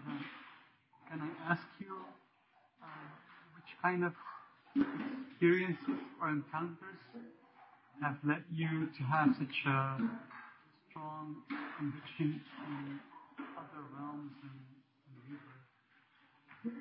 can I ask you which kind of experiences or encounters have led you to have such a strong conviction in other realms and rebirth?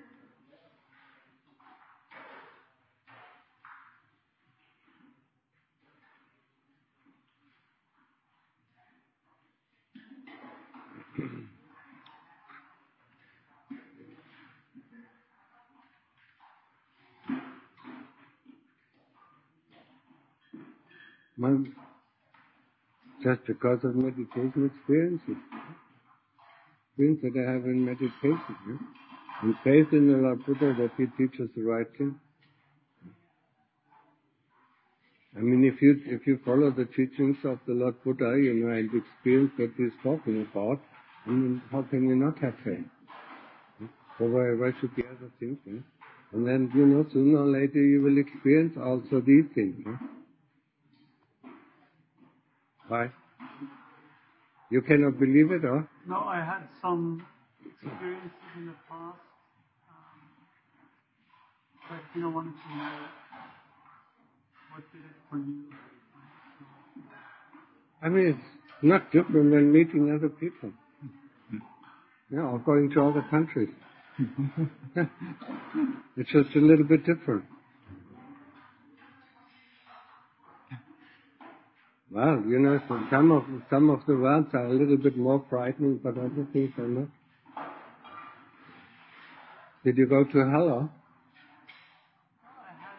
Well, just because of meditation experiences that I have in meditation, and faith in the Lord Buddha that He teaches the right thing. I mean, if you follow the teachings of the Lord Buddha, and experience what He's talking about, I mean, how can you not have faith? So why should be other things? And then, sooner or later you will experience also these things. Why? You cannot believe it, or? No, I had some experiences in the past, but wanted to know what did it for you. I mean, it's not different than meeting other people. Or going to other countries. It's just a little bit different. Well, so some of the words are a little bit more frightening, but other things are not. Did you go to hell? Or? I had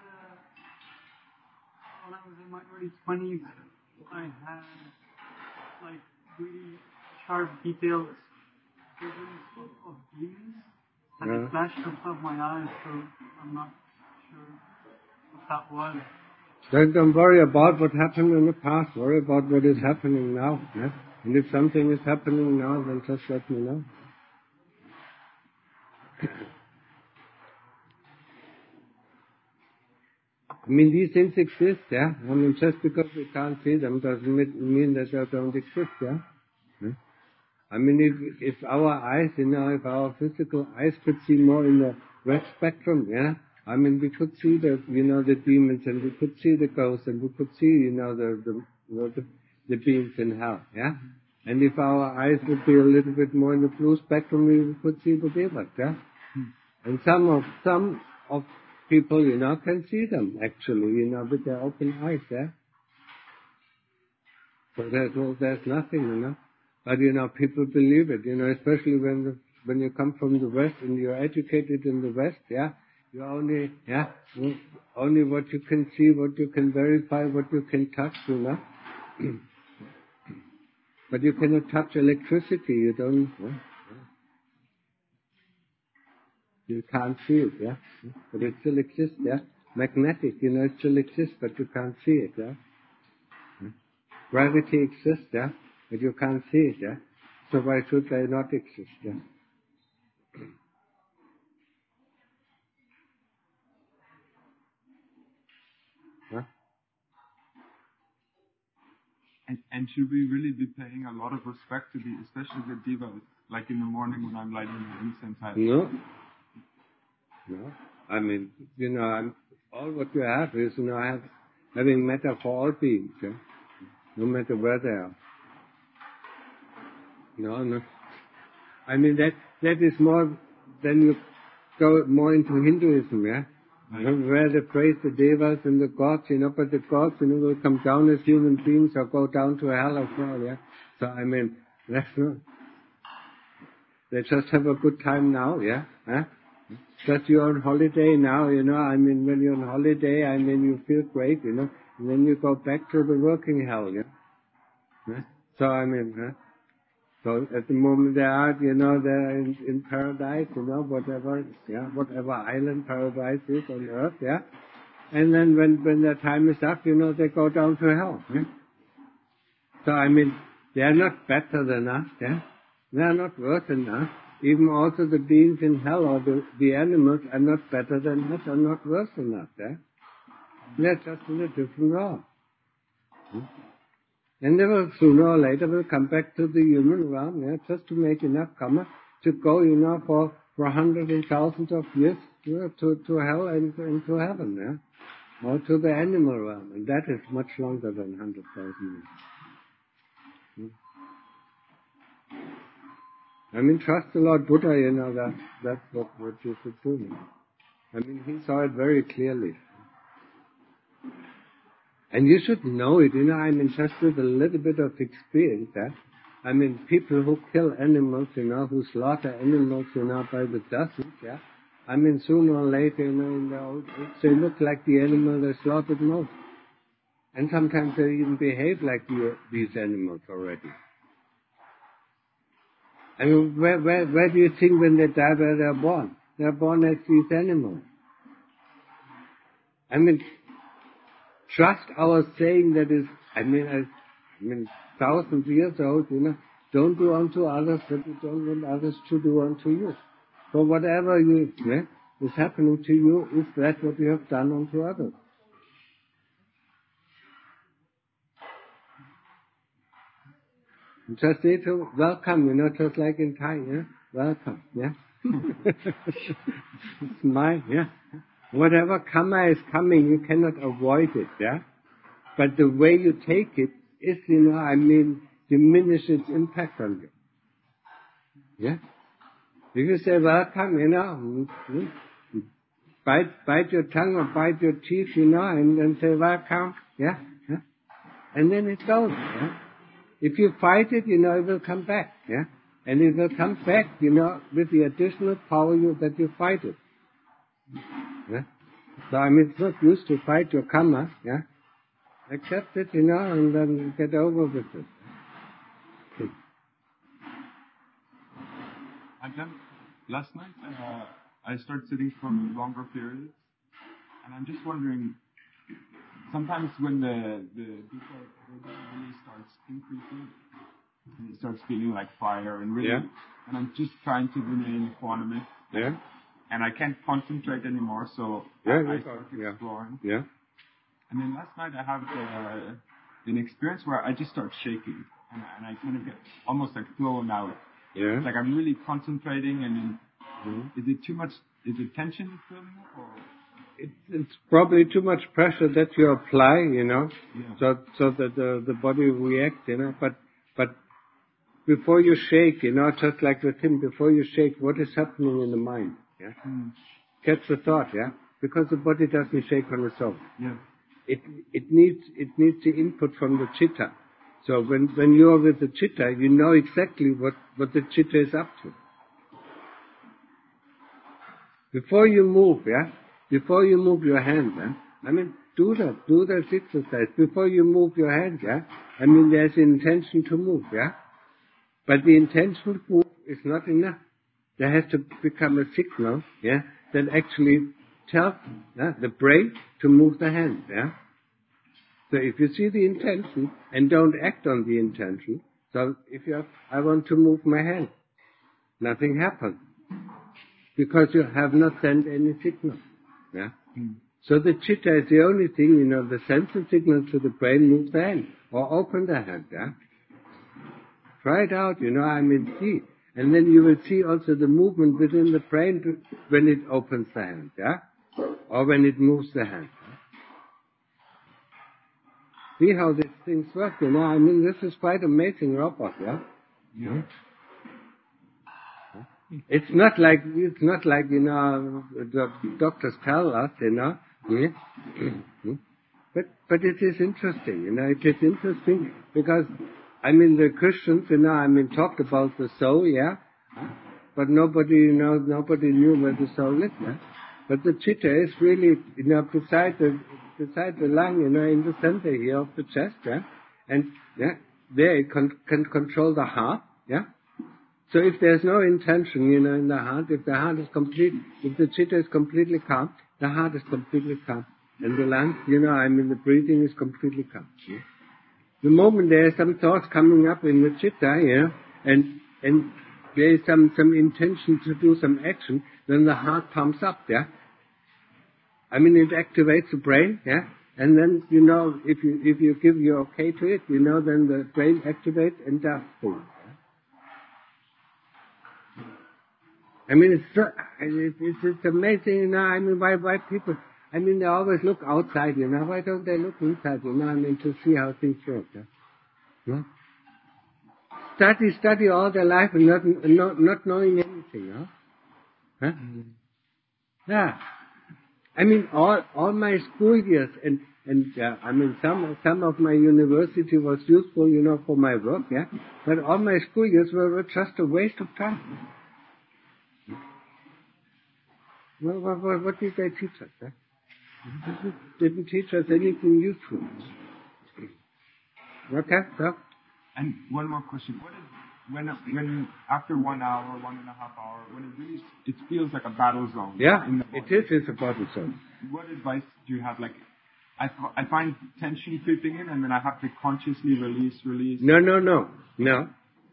when I was in my early 20s, I had really sharp, detailed visions of demons, and they flashed in front of my eyes. So I'm not sure what that was. Don't worry about what happened in the past. Worry about what is happening now. Yeah? And if something is happening now, then just let me know. I mean, these things exist, yeah? I mean, just because we can't see them doesn't mean that they don't exist, yeah? I mean, if our eyes, if our physical eyes could see more in the red spectrum, yeah? I mean, we could see the demons, and we could see the ghosts, and we could see, the beings in hell, yeah? And if our eyes would be a little bit more in the blue spectrum, we could see the devas, yeah? And some of people, can see them, actually, with their open eyes, yeah? So there's nothing, But, people believe it, especially when you come from the West and you're educated in the West, yeah? You only what you can see, what you can verify, what you can touch, But you cannot touch electricity, you don't, You can't see it, yeah? But it still exists, yeah? Magnetic, it still exists, but you can't see it, yeah? Gravity exists, yeah? But you can't see it, yeah? So why should they not exist, yeah? Huh? And should we really be paying a lot of respect to especially the devas, like in the morning when I'm lighting the incense? No. I mean, all what you have is, having matter for all beings, yeah? No matter where they are. No. I mean, that is more, then you go more into Hinduism, yeah? Where they praise the devas and the gods, but the gods, will come down as human beings or go down to hell as well, yeah? So, I mean, that's not, they just have a good time now, yeah? Huh? Just you're on holiday now, I mean, when you're on holiday, I mean, you feel great, and then you go back to the working hell, yeah? Huh? So, I mean, So at the moment they are, they're in paradise, whatever island paradise is on earth, yeah. And then when their time is up, they go down to hell. Yeah? So I mean, they are not better than us, yeah. They are not worse than us. Even also the beings in hell or the animals are not better than us, are not worse than us, yeah. They're just in a different world. And they will sooner or later will come back to the human realm, yeah, just to make enough karma to go, for hundreds and thousands of years to hell and to heaven, yeah? Or to the animal realm. And that is much longer than 100,000 years. I mean, trust the Lord Buddha, that's what you should do. I mean, he saw it very clearly. And you should know it, I mean, just with a little bit of experience, I mean, people who kill animals, who slaughter animals, by the dozens, yeah. I mean, sooner or later, in the old age, they look like the animal they slaughtered most. And sometimes they even behave like these animals already. I mean, where do you think when they die, where they're born? They're born as these animals. I mean, trust our saying that is, I mean, thousands of years old, don't do unto others what you don't want others to do unto you. So whatever is happening to you, is that what you have done unto others? Just say to welcome, just like in Thai, yeah? Welcome, yeah? Smile, yeah? Whatever karma is coming, you cannot avoid it, yeah? But the way you take it is, diminish its impact on you. Yeah? If you say welcome, bite your tongue or bite your teeth, and then say welcome, yeah? And then it goes, yeah? If you fight it, it will come back, yeah? And it will come back, with the additional power that you fight it. Yeah? So, it's not used to fight your karma, yeah? Accept it, and then get over with it. Okay. And then, last night, I started sitting for longer periods, and I'm just wondering, sometimes when the dukkha really starts increasing, and it starts feeling like fire, and really, and I'm just trying to remain equanimous, and I can't concentrate anymore, so I start exploring. Yeah. And then last night I have an experience where I just start shaking, and I kind of get almost like thrown out. Yeah. It's like I'm really concentrating, and then, is it too much? Is it tension that's building up, or? It's probably too much pressure that you apply, Yeah. so that the body reacts, But before you shake, just like with him, before you shake, what is happening in the mind? Yeah. Catch the thought, yeah. Because the body doesn't shake on its own. Yeah. It needs the input from the chitta. So when you are with the chitta, you know exactly what the chitta is up to. Before you move, before you move your hand, do that exercise. Before you move your hand, there's intention to move, But the intention to move is not enough. There has to become a signal, that actually tells the brain to move the hand, So if you see the intention and don't act on the intention, so if I want to move my hand, nothing happens. Because you have not sent any signal, So the chitta is the only thing, the sensory signal to the brain, move the hand, or open the hand, Try it out, see. And then you will see also the movement within the brain when it opens the hand, or when it moves the hand. See how these things work, this is quite amazing robot, Yeah. It's not like the doctors tell us, But it is interesting, it is interesting because, the Christians, talked about the soul, but nobody knew where the soul is, But the chitta is really, beside the lung, in the center here of the chest, And, there it can control the heart, So if there's no intention, in the heart, if the heart is if the chitta is completely calm, the heart is completely calm. And the lungs, the breathing is completely calm. The moment there are some thoughts coming up in the chitta, and there is some intention to do some action, then the heart pumps up, it activates the brain, and then, if you give your okay to it, then the brain activates and does things. I mean, it's amazing, you know. I mean, why people? I mean, they always look outside, you know. Why don't they look inside, you know? I mean, to see how things work. Yeah? No? Study all their life and not knowing anything, no? Huh? Yeah. I mean, all my school years and I mean, some of my university was useful, you know, for my work, yeah. But all my school years were just a waste of time. Well, what did they teach us? Huh? Didn't teach us anything useful. Okay, so. And one more question: what is when after 1 hour, 1.5 hours, when it feels like a battle zone? Yeah, in the body, it's a battle zone. What advice do you have? Like, I find tension creeping in, and then I have to consciously release. No.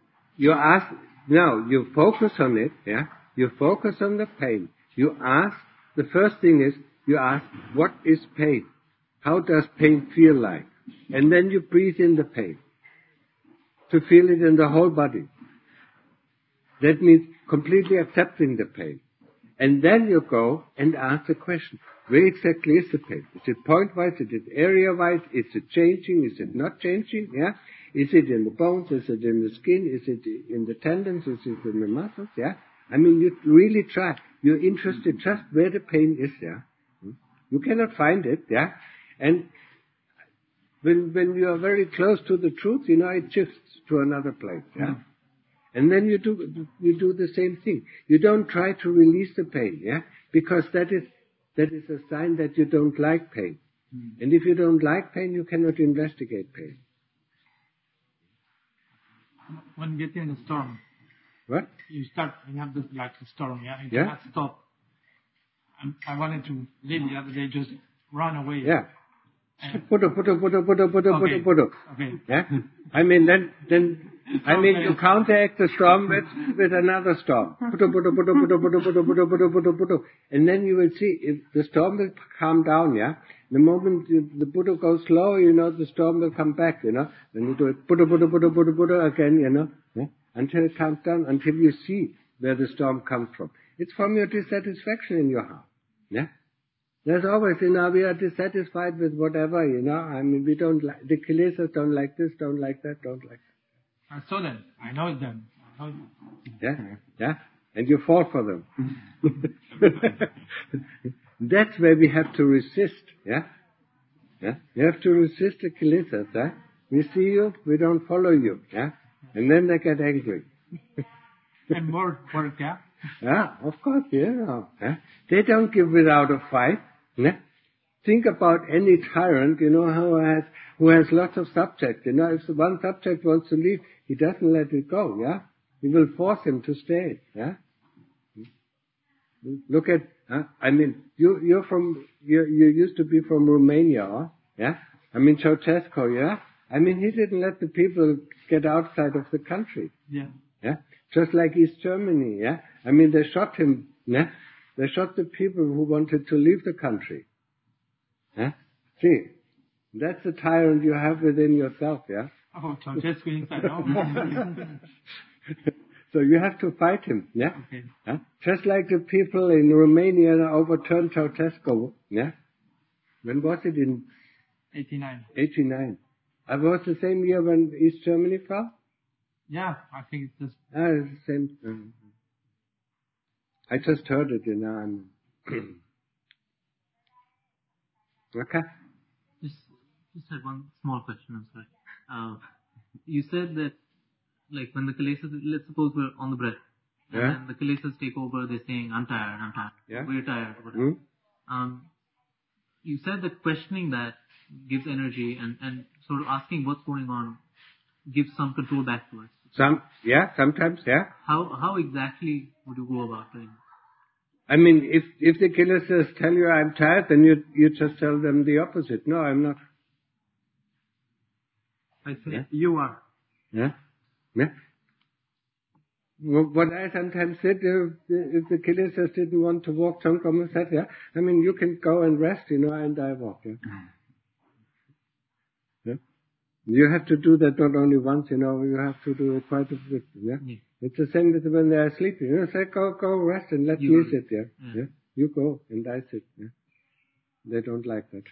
You focus on it, yeah? You focus on the pain. You ask, the first thing is, you ask, what is pain? How does pain feel like? And then you breathe in the pain. To feel it in the whole body. That means completely accepting the pain. And then you go and ask the question, where exactly is the pain? Is it point-wise? Is it area-wise? Is it changing? Is it not changing? Yeah? Is it in the bones? Is it in the skin? Is it in the tendons? Is it in the muscles? Yeah? I mean, you really try. You're interested just where the pain is, yeah? You cannot find it, yeah? And when you are very close to the truth, you know, it shifts to another place, yeah? And then you do the same thing. You don't try to release the pain, yeah? Because that is a sign that you don't like pain. And if you don't like pain, you cannot investigate pain. When you get in a storm, What? you have this like a storm, yeah? You Yeah. cannot stop. I wanted to leave the other day, just run away. Yeah. And Puto. Okay. Yeah? I mean, then you counteract the storm with another storm. Puto. And then you will see, if the storm will calm down, yeah? The moment the Buddha goes slow, you know, the storm will come back, you know? Then you do it, Puto again, you know? Yeah? Until it calms down, until you see where the storm comes from. It's from your dissatisfaction in your heart. Yeah? There's always, you know, we are dissatisfied with whatever, you know. I mean, we don't like, the kilesas don't like this, don't like that, don't like that. I saw them. I know them. Yeah. And you fall for them. That's where we have to resist, yeah. You have to resist the kilesas, yeah. We see you, we don't follow you, yeah. And then they get angry. And more work, yeah. Yeah, of course, yeah. They don't give without a fight. Yeah? Think about any tyrant, you know, who has lots of subjects. You know, if one subject wants to leave, he doesn't let it go. Yeah, he will force him to stay. Yeah. Look at. I mean, you used to be from Romania, huh? Yeah. I mean, Ceausescu. Yeah. I mean, he didn't let the people get outside of the country. Yeah. Yeah. Just like East Germany. Yeah. I mean, they shot him. Yeah. They shot the people who wanted to leave the country. Yeah? See, that's the tyrant you have within yourself, yeah? Oh, Ceausescu inside, no? So you have to fight him, yeah? Okay. Yeah? Just like the people in Romania overturned Ceausescu, yeah? When was it? In 89. 89. It was the same year when East Germany fell? Yeah, I think it's just... It's the same. I just heard it, you know. Okay. Just had one small question, I'm sorry. You said that, like, when the kilesas, let's suppose we're on the breath, and then the kilesas take over, they're saying, I'm tired, yeah. we're tired, whatever. You said that questioning that gives energy, and sort of asking what's going on gives some control back to us. Sometimes, yeah. How exactly would you go about doing it? I mean, if the kilesas tell you I'm tired, then you just tell them the opposite. No, I'm not. I say, you are. Yeah? What I sometimes said, if the kilesas didn't want to walk, Tsongkhapa said, yeah, I mean, you can go and rest, you know, and I walk, yeah. You have to do that not only once, you have to do it quite a bit, yeah? Yeah. It's the same with when they are sleeping. Say, go rest and let me sit, yeah? You go and I sit, yeah? They don't like that.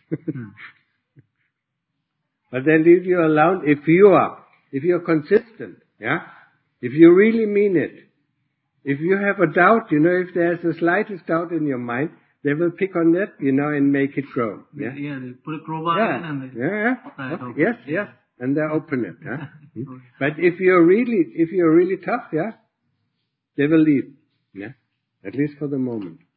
But they leave you alone if you're consistent, yeah? If you really mean it. If you have a doubt, if there's the slightest doubt in your mind, they will pick on that, and make it grow. Yeah, they put a crowbar in and they yes, and they open it. Yeah? But if you're really tough, yeah, they will leave. Yeah, at least for the moment.